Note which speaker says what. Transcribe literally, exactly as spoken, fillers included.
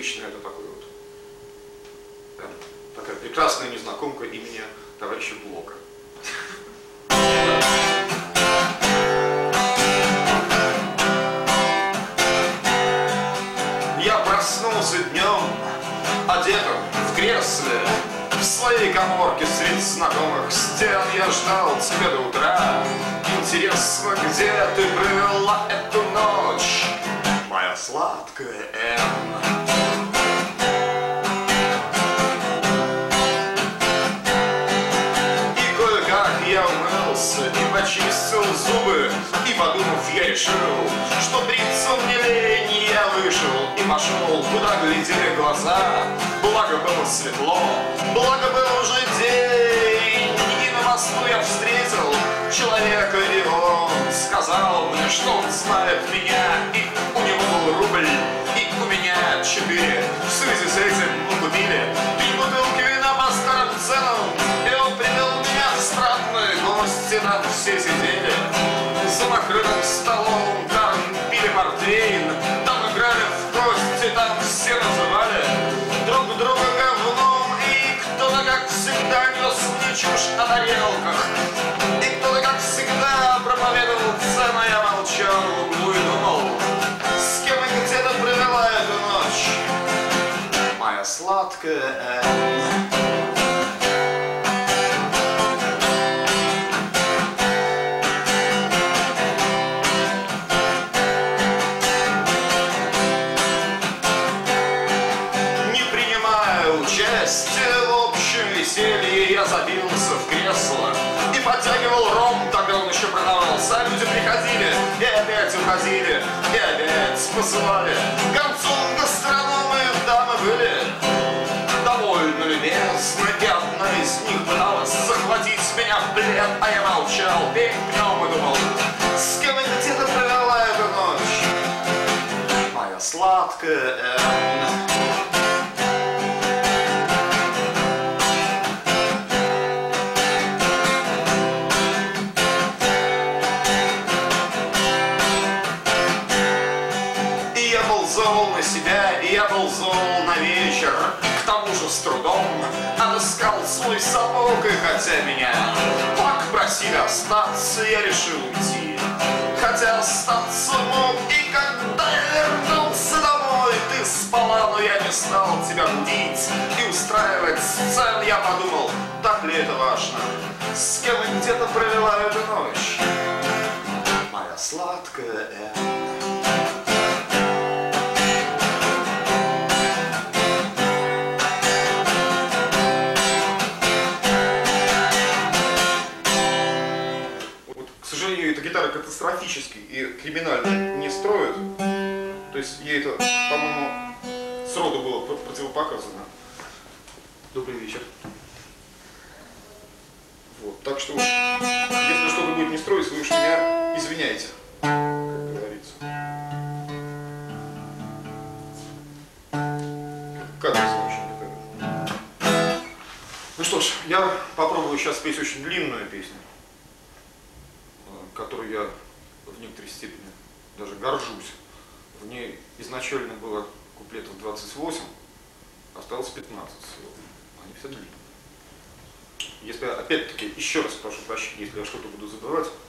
Speaker 1: обычно это такой вот э, такая прекрасная незнакомка имени товарища Блока. Я проснулся днем, одетым в кресле, в своей каморке среди знакомых стен. Я ждал тебя до утра. Интересно, где ты провела эту ночь, моя сладкая Энн? И кое-как я умылся и почистил зубы, и, подумав, я решил, что бриться мне лень. Я вышел и пошел, куда глядели глаза. Благо было светло, благо был уже день. И на мосту я встретил человека, и он сказал мне, что он знает меня. И у него был рубль, и у меня четыре. В связи с этим мы купили три бутылки вина по старым ценам. И он привел меня в странные гости. Там все сидели за накрытым столом, там пили портвейн, там играли в кости, там все называли друг друга говном. И кто-то, как всегда, нес мне чушь о тарелках, и кто-то, как всегда, проповедовал цену. Я молчал в углу и думал, с кем и где ты провела эту ночь, моя сладкая Энн. Я забился в кресло и подтягивал ром, тогда он еще продавался. А люди приходили и опять уходили, и опять посылали. К концу гастрономы дамы были довольно любезны, и одна из них пыталась захватить меня в плен. А я молчал, пень пнем и думал, с кем и где ты провела эту ночь, моя сладкая Энн. И я был зол на вечер, к тому же с трудом отыскал свой сапог. И хотя меня так просили остаться, я решил уйти, хотя остаться мог. И когда я вернулся домой, ты спала, но я не стал тебя будить и устраивать сцен. Я подумал, так ли это важно, с кем и где ты провела эту ночь, моя сладкая Энн. Эта гитара катастрофически и криминально не строит. То есть ей это, по-моему, сроду было противопоказано. Добрый вечер. Вот, так что уж, если что-то будет не строить, вы уж меня извиняйте, как говорится. Качество очень такое. Ну что ж, я попробую сейчас спеть очень длинную песню, которой я в некоторой степени даже горжусь. В ней изначально было куплетов двадцать восемь, осталось пятнадцать всего. Они все длинные. Если опять-таки, еще раз прошу прощения, если я что-то буду забывать,